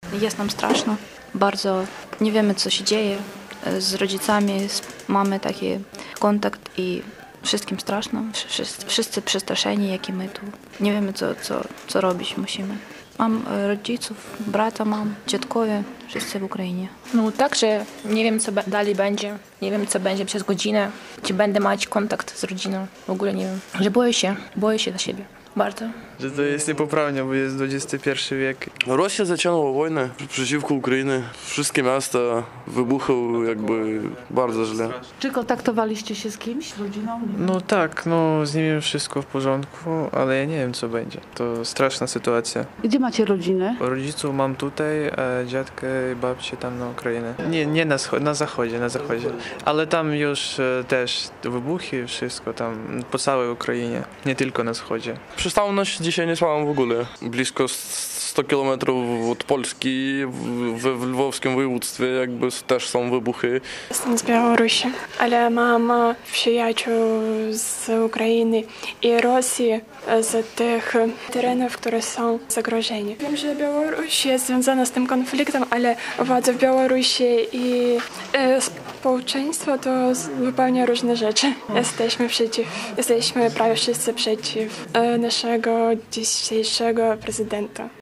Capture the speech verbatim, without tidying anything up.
Jest nam straszno. Bardzo nie wiemy, co się dzieje. Z rodzicami mamy taki kontakt i wszystkim straszno. Wszyscy, wszyscy przestraszeni, jak i my tu. Nie wiemy, co, co, co robić musimy. Mam rodziców, brata mam, dziadkowie, wszyscy w Ukrainie. No także nie wiem, co dalej będzie. Nie wiem, co będzie przez godzinę. Czy będę mieć kontakt z rodziną. W ogóle nie wiem. Że boję się, boję się za siebie. Bardzo. Że to jest niepoprawnie, bo jest dwudziesty pierwszy wiek. Rosja zaczęła wojnę przeciwko Ukrainie. Wszystkie miasta wybuchły jakby bardzo źle. Czy kontaktowaliście się z kimś, z rodziną? No tak, no z nimi wszystko w porządku, ale ja nie wiem, co będzie. To straszna sytuacja. Gdzie macie rodzinę? Rodziców mam tutaj, a dziadkę i babcię tam na Ukrainie. Nie, nie na, scho- na zachodzie, na zachodzie. Ale tam już e, też wybuchy, wszystko tam po całej Ukrainie, nie tylko na wschodzie. Przystanność dzisiaj nie spałam w ogóle. Blisko sto kilometrów od Polski, w, w lwowskim województwie jakby też są wybuchy. Jestem z Białorusi, ale mam przyjaciół z Ukrainy i Rosji, z tych terenów, które są zagrożeni. Wiem, że Białoruś jest związana z tym konfliktem, ale władze w Białorusi i e, społeczeństwo to zupełnie różne rzeczy. Jesteśmy przeciw, jesteśmy prawie wszyscy przeciw e, naszego dzisiejszego prezydenta.